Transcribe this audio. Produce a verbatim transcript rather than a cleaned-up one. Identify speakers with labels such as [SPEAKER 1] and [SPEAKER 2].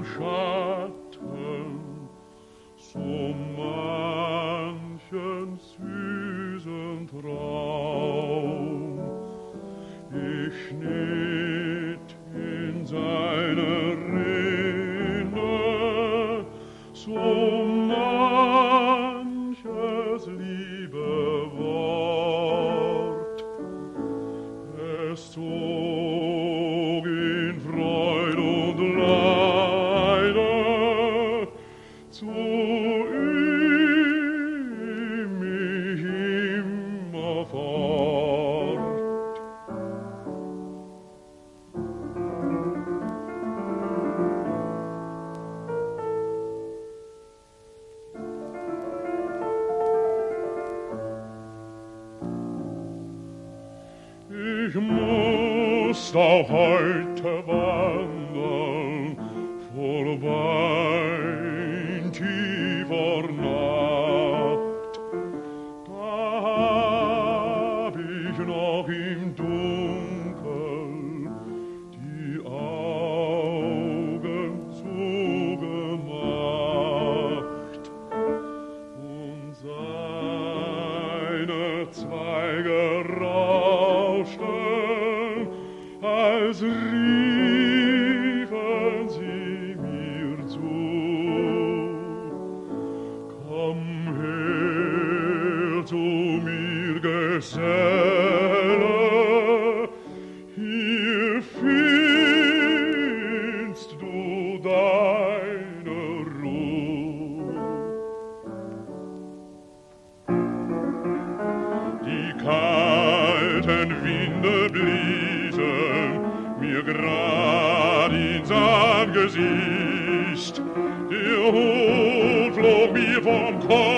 [SPEAKER 1] im Schatten so manchen süßen Traum. Ich schnitt in seine Rinne so manches liebe Wort. Es zog in Freud und Leide zu ihm mich immer fort. Ich muss auch heute wandern, vorbei in tiefer Nacht. Da hab ich noch im Dunkel die Augen zugemacht und seine Zweige rauschten, als riefen sie mir zu. Komm her zu mir, Geselle, hier findst du deine Ruhe. Die kalten Winde bliesen mir grad ins Angesicht, der Hut flog mir vom Kopf